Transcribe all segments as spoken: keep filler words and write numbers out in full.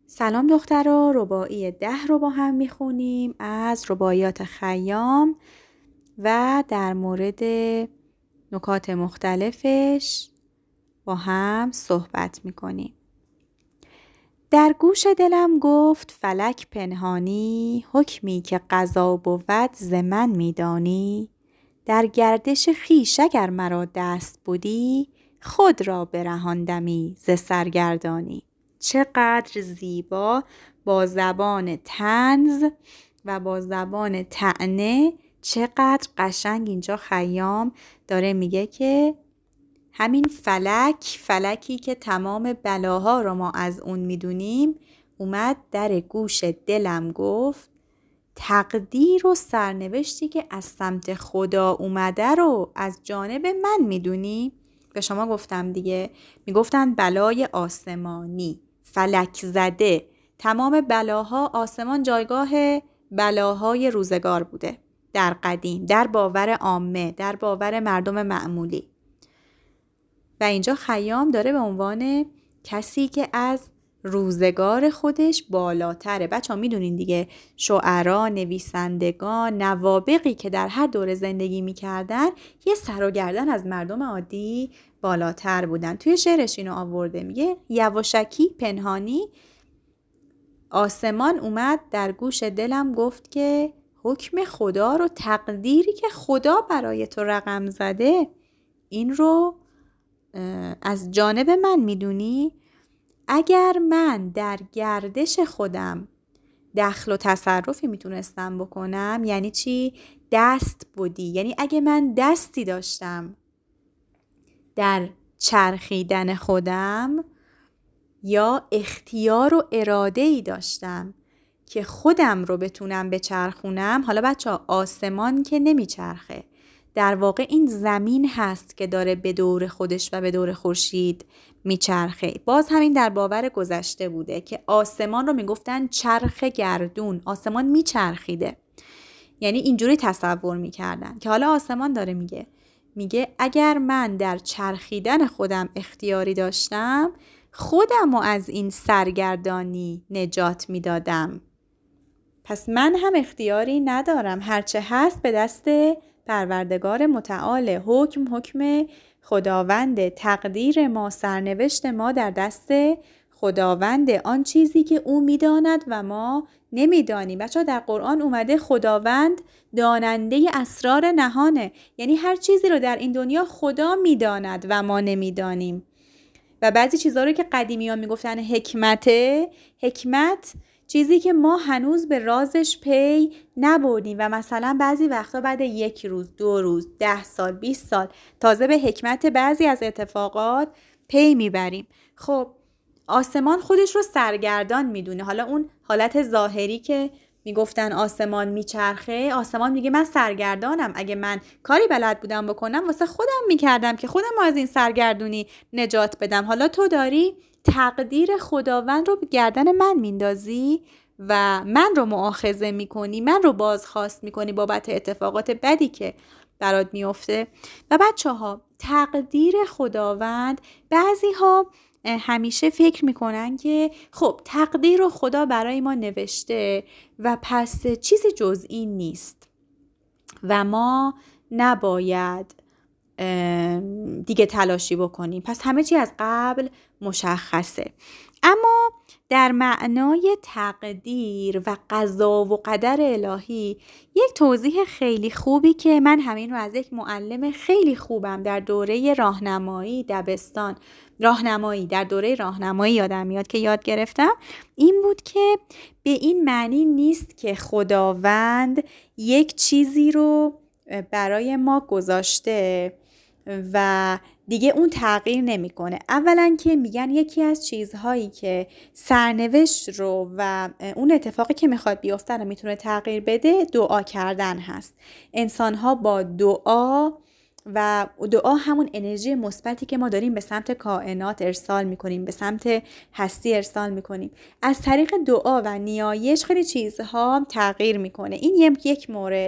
سلام دخترا، رباعی ده رو با هم میخونیم از رباعیات خیام و در مورد نکات مختلفش با هم صحبت میکنیم. در گوش دلم گفت فلک پنهانی، حکمی که قضا بود ز من میدانی. در گردش خویش اگر مرا دست بودی، خود را برهاندمی ز سرگردانی. چقدر زیبا با زبان طنز و با زبان طعنه، چقدر قشنگ اینجا خیام داره میگه که همین فلک، فلکی که تمام بلاها رو ما از اون میدونیم، اومد در گوش دلم گفت تقدیر و سرنوشتی که از سمت خدا اومده رو از جانب من میدونی؟ به شما گفتم دیگه، میگفتن بلای آسمانی، فلک زده. تمام بلاها، آسمان جایگاه بلاهای روزگار بوده در قدیم، در باور عامه، در باور مردم معمولی. و اینجا خیام داره به عنوان کسی که از روزگار خودش بالاتره. بچه ها میدونین دیگه، شعرا، نویسندگان، نوابغی که در هر دوره زندگی میکردن یه سر و گردن از مردم عادی بالاتر بودن. توی شعرش اینو آورده، میگه یواشکی پنهانی آسمان اومد در گوش دلم گفت که حکم خدا رو، تقدیری که خدا برای تو رقم زده، این رو از جانب من میدونی؟ اگر من در گردش خودم دخل و تصرفی میتونستم بکنم، یعنی چی؟ دست بودی، یعنی اگه من دستی داشتم در چرخیدن خودم، یا اختیار و اراده‌ای داشتم که خودم رو بتونم بچرخونم. حالا بچه ها، آسمان که نمیچرخه، در واقع این زمین هست که داره به دور خودش و به دور خورشید میچرخه. باز همین در باور گذشته بوده که آسمان رو میگفتن چرخ گردون، آسمان میچرخیده، یعنی اینجوری تصور میکردن که حالا آسمان داره میگه میگه اگر من در چرخیدن خودم اختیاری داشتم، خودم رو از این سرگردانی نجات میدادم. پس من هم اختیاری ندارم، هرچه هست به دست پروردگار متعال. حکم حکم خداوند، تقدیر ما، سرنوشت ما در دست خداوند. آن چیزی که او میداند و ما نمیدانیم. بچه در قرآن اومده خداوند داننده اسرار نهانه، یعنی هر چیزی رو در این دنیا خدا میداند و ما نمیدانیم. و بعضی چیزها رو که قدیمیان میگفتن حکمته، حکمت چیزی که ما هنوز به رازش پی نبردیم و مثلا بعضی وقتا بعد یک روز، دو روز، ده سال، بیست سال تازه به حکمت بعضی از اتفاقات پی میبریم. خب آسمان خودش رو سرگردان میدونه. حالا اون حالت ظاهری که میگفتن آسمان میچرخه، آسمان میگه من سرگردانم، اگه من کاری بلد بودم بکنم واسه خودم میکردم که خودم از این سرگردونی نجات بدم. حالا تو داری تقدیر خداوند رو به گردن من میندازی و من رو مؤاخذه میکنی، من رو بازخواست میکنی بابت اتفاقات بدی که برات میفته. و بچه ها، تقدیر خداوند، بعضی ها همیشه فکر میکنن که خب تقدیر رو خدا برای ما نوشته و پس چیزی جز این نیست و ما نباید دیگه تلاشی بکنیم، پس همه چی از قبل مشخصه. اما در معنای تقدیر و قضا و قدر الهی یک توضیح خیلی خوبی که من همین رو از یک معلم خیلی خوبم در دوره راهنمایی دبستان راهنمایی در دوره راهنمایی یادم میاد که یاد گرفتم، این بود که به این معنی نیست که خداوند یک چیزی رو برای ما گذاشته و دیگه اون تغییر نمیکنه. اولا که میگن یکی از چیزهایی که سرنوشت رو و اون اتفاقی که میخواد بیفته رو میتونه تغییر بده، دعا کردن هست. انسان‌ها با دعا، و دعا همون انرژی مثبتی که ما داریم به سمت کائنات ارسال میکنیم، به سمت هستی ارسال میکنیم، از طریق دعا و نیایش خیلی چیزها تغییر میکنه. این یک مورد.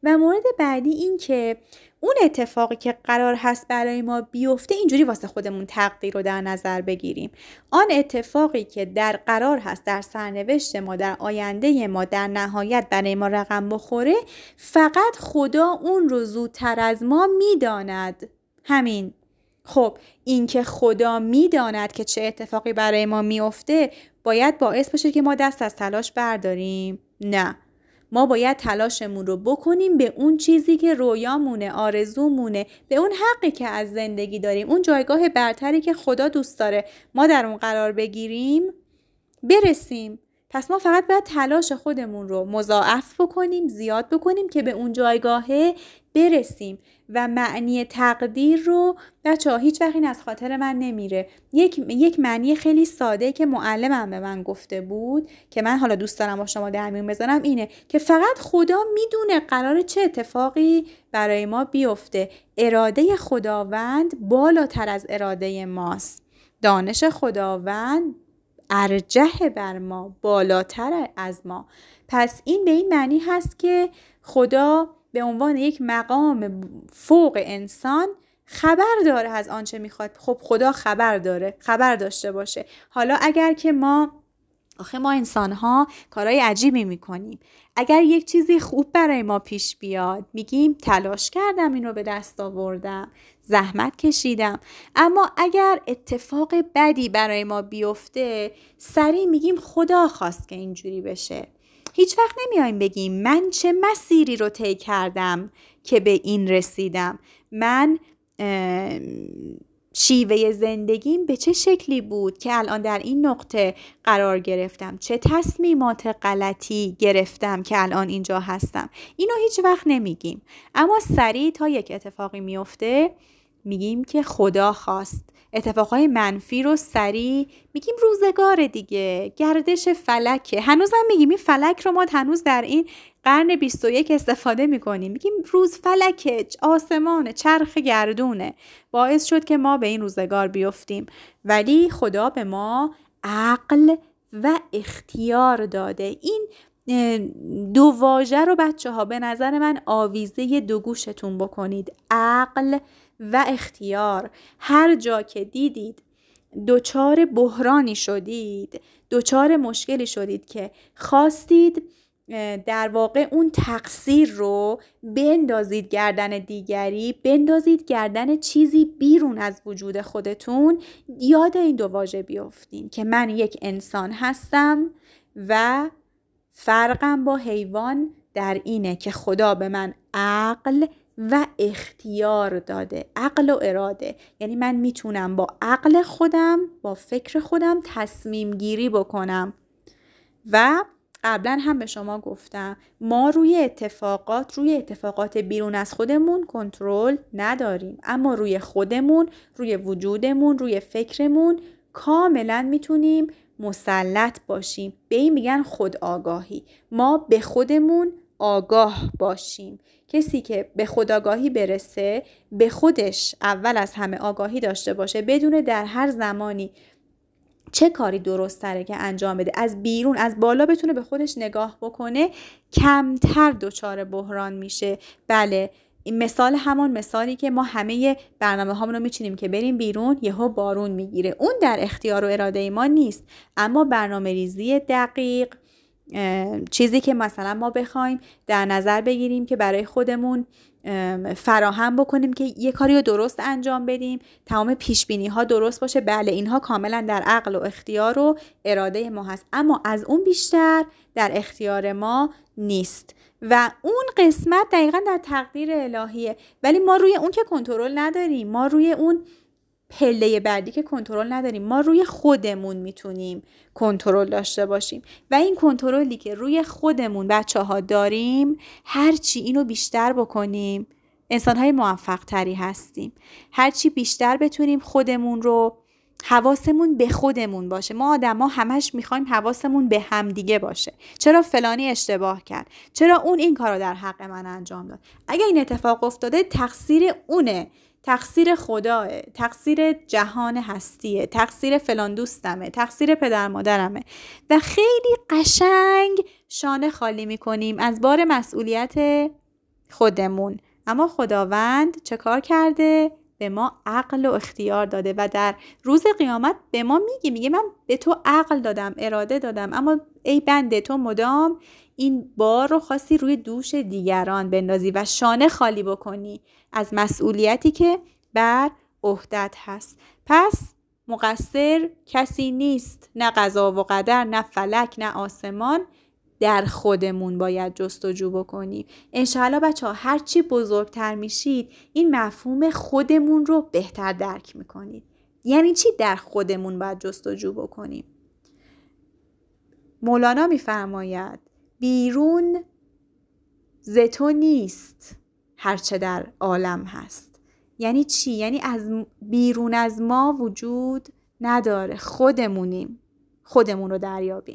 و مورد بعدی این که اون اتفاقی که قرار هست برای ما بیفته اینجوری واسه خودمون تقدیر رو در نظر بگیریم. آن اتفاقی که در قرار هست در سرنوشت ما، در آینده ما، در نهایت برای ما رقم بخوره، فقط خدا اون رو زودتر از ما میداند. همین. خب این که خدا میداند که چه اتفاقی برای ما میفته باید باعث بشه که ما دست از تلاش برداریم؟ نه. ما باید تلاشمون رو بکنیم به اون چیزی که رویامونه، آرزومونه، به اون حقی که از زندگی داریم، اون جایگاه برتری که خدا دوست داره ما در اون قرار بگیریم، برسیم. پس ما فقط باید تلاش خودمون رو مضاعف بکنیم، زیاد بکنیم که به اون جایگاهه برسیم. و معنی تقدیر رو بچه‌ها هیچ وقت این از خاطر من نمیره. یک یک معنی خیلی ساده که معلمم به من گفته بود که من حالا دوست دارم با شما در میون بذارم اینه که فقط خدا میدونه قراره چه اتفاقی برای ما بیفته. اراده خداوند بالاتر از اراده ماست. دانش خداوند ارجح بر ما، بالاتر از ما. پس این به این معنی هست که خدا به عنوان یک مقام فوق انسان خبر داره از آنچه میخواد. خب خدا خبر داره، خبر داشته باشه. حالا اگر که ما آخه ما انسان ها کارهای عجیبی میکنیم. اگر یک چیزی خوب برای ما پیش بیاد میگیم تلاش کردم این رو به دست آوردم، زحمت کشیدم. اما اگر اتفاق بدی برای ما بیفته سریع میگیم خدا خواست که اینجوری بشه. هیچ وقت نمیایم بگیم من چه مسیری رو طی کردم که به این رسیدم، من شیوه زندگیم به چه شکلی بود که الان در این نقطه قرار گرفتم، چه تصمیمات غلطی گرفتم که الان اینجا هستم. اینو هیچ وقت نمیگیم. اما سریع تا یک اتفاقی میفته میگیم که خدا خواست. اتفاقای منفی رو سریع میگیم روزگار دیگه، گردش فلکه. هنوزم میگیم این فلک رو ما هنوز در این قرن بیست و یک استفاده میکنیم. میگیم روز فلکه، آسمانه، چرخ گردونه، باعث شد که ما به این روزگار بیفتیم. ولی خدا به ما عقل و اختیار داده. این دو واژه رو بچه ها به نظر من آویزه دو گوشتون بکنید. عقل و اختیار. هر جا که دیدید دوچار بحرانی شدید، دوچار مشکلی شدید که خواستید در واقع اون تقصیر رو بندازید گردن دیگری، بندازید گردن چیزی بیرون از وجود خودتون، یاد این دو واژه بیافتین که من یک انسان هستم و فرقم با حیوان در اینه که خدا به من عقل و اختیار داده. عقل و اراده، یعنی من میتونم با عقل خودم، با فکر خودم تصمیم گیری بکنم. و قبلا هم به شما گفتم ما روی اتفاقات روی اتفاقات بیرون از خودمون کنترل نداریم، اما روی خودمون، روی وجودمون، روی فکرمون کاملا میتونیم مسلط باشیم. به این میگن خود آگاهی. ما به خودمون آگاه باشیم. کسی که به خودآگاهی برسه به خودش اول از همه آگاهی داشته باشه، بدونه در هر زمانی چه کاری درست تره که انجام بده، از بیرون از بالا بتونه به خودش نگاه بکنه، کمتر دچار بحران میشه. بله، این مثال همون مثالی که ما همه برنامه هامون رو میچینیم که بریم بیرون یهو بارون میگیره، اون در اختیار و اراده ما نیست. اما برنامه ریزی دقیق، چیزی که مثلا ما بخوایم در نظر بگیریم که برای خودمون فراهم بکنیم که یه کاری رو درست انجام بدیم، تمام پیش بینی ها درست باشه، بله اینها کاملا در عقل و اختیار و اراده ما هست، اما از اون بیشتر در اختیار ما نیست و اون قسمت دقیقا در تقدیر الهیه. ولی ما روی اون که کنترل نداریم، ما روی اون پله بعدی که کنترل نداریم، ما روی خودمون میتونیم کنترل داشته باشیم و این کنترلی که روی خودمون بچه ها داریم، هرچی اینو بیشتر بکنیم انسان‌های موفق تری هستیم. هرچی بیشتر بتونیم خودمون رو، حواسمون به خودمون باشه. ما آدم ها همش میخوایم حواسمون به همدیگه باشه. چرا فلانی اشتباه کرد؟ چرا اون این کارو در حق من انجام داد؟ اگه این اتفاق افتاده تقصیر اونه، تقصیر خداه، تقصیر جهان هستیه، تقصیر فلان دوستمه، تقصیر پدر مادرمه و خیلی قشنگ شانه خالی میکنیم از بار مسئولیت خودمون. اما خداوند چه کار کرده؟ به ما عقل و اختیار داده و در روز قیامت به ما میگه میگه من به تو عقل دادم، اراده دادم، اما ای بنده تو مدام این بار رو خواستی روی دوش دیگران بندازی و شانه خالی بکنی از مسئولیتی که بر عهدت هست. پس مقصر کسی نیست، نه قضا و قدر، نه فلک، نه آسمان. در خودمون باید جستجو بکنیم. انشاءالله بچه ها هرچی بزرگتر میشید این مفهوم خودمون رو بهتر درک میکنید. یعنی چی در خودمون باید جستجو بکنیم؟ مولانا میفرماید بیرون ز تو نیست هرچه در عالم هست. یعنی چی؟ یعنی از بیرون از ما وجود نداره، خودمونیم، خودمون رو دریابیم.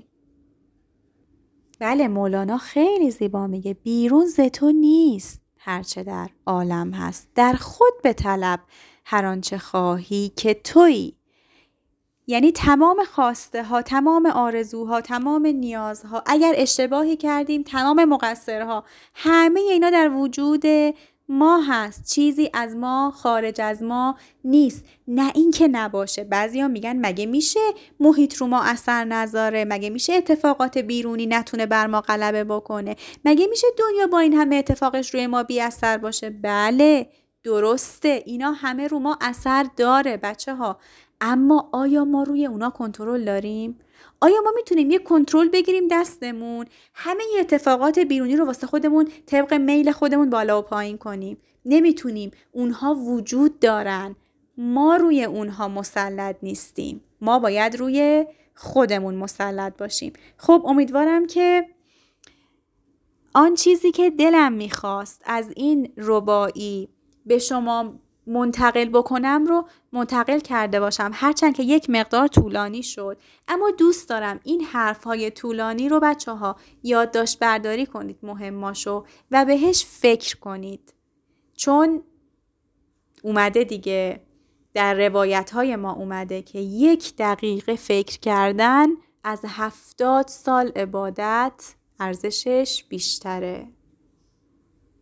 بله مولانا خیلی زیبا میگه بیرون ز تو نیست هرچه در عالم هست، در خود به طلب هر آنچه خواهی که تویی. یعنی تمام خواسته ها، تمام آرزوها، تمام نیازها، اگر اشتباهی کردیم تمام مقصرها، همه اینا در وجود ما هست، چیزی از ما خارج از ما نیست. نه این که نباشه. بعضیا میگن مگه میشه محیط رو ما اثر نذاره؟ مگه میشه اتفاقات بیرونی نتونه بر ما غلبه بکنه؟ مگه میشه دنیا با این همه اتفاقش روی ما بی اثر باشه؟ بله درسته، اینا همه رو ما اثر داره بچه ها. اما آیا ما روی اونا کنترل داریم؟ آیا ما میتونیم یه کنترل بگیریم دستمون همه ی اتفاقات بیرونی رو واسه خودمون طبق میل خودمون بالا و پایین کنیم؟ نمیتونیم. اونها وجود دارن، ما روی اونها مسلط نیستیم. ما باید روی خودمون مسلط باشیم. خب امیدوارم که آن چیزی که دلم میخواست از این رباعی به شما منتقل بکنم رو منتقل کرده باشم، هرچند که یک مقدار طولانی شد. اما دوست دارم این حرفهای طولانی رو بچه ها یادداشت برداری کنید مهماشو و بهش فکر کنید، چون اومده دیگه در روایت های ما اومده که یک دقیقه فکر کردن از هفتاد سال عبادت ارزشش بیشتره.